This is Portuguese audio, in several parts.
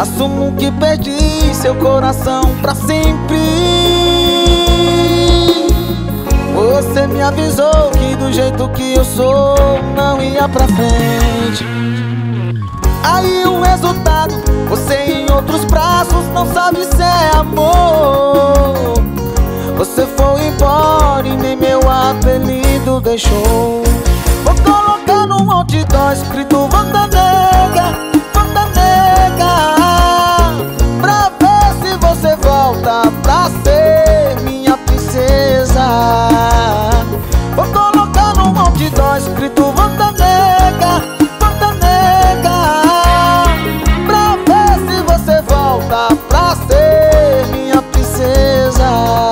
Assumo que perdi seu coração pra sempre. Você me avisou que do jeito que eu sou não ia pra frente. Aí o resultado, você em outros braços, não sabe se é amor. Você foi embora e nem meu apelido deixou. Vou colocar num outdoor escrito Wanda Nega, Wanda Nega, pra ver se você volta pra ser minha princesa. Vou colocar num outdoor escrito Wanda Nega, Wanda Nega, pra ver se você volta pra ser minha princesa.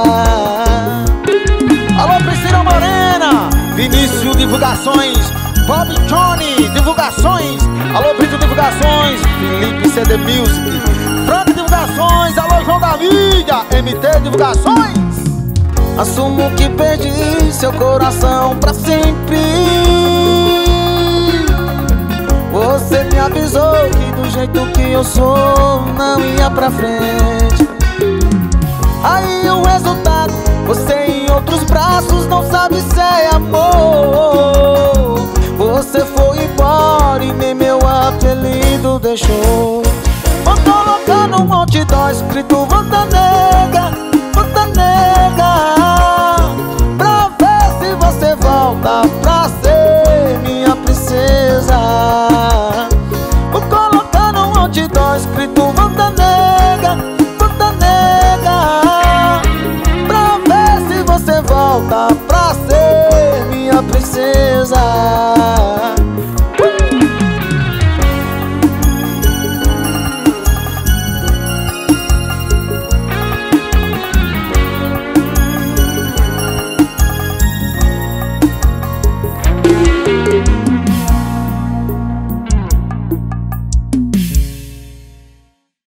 Alô, Priscila Morena, Vinícius Divulgações, Bob Johnny Divulgações, alô, Brito Divulgações, Felipe CD Music, Frank Divulgações, alô, João da Mídia, MT Divulgações. Assumo que perdi seu coração pra sempre. Você me avisou que do jeito que eu sou não ia pra frente. Aí o resultado, você em outros braços, não sabe se é amor. Você foi embora e nem meu apelido deixou. Vou colocar num outdoor escrito Wanda Nega, Wanda Nega, pra ver se você volta pra ser minha princesa. Vou colocar num outdoor escrito Wanda Nega, Wanda Nega, pra ver se você volta pra ser minha princesa.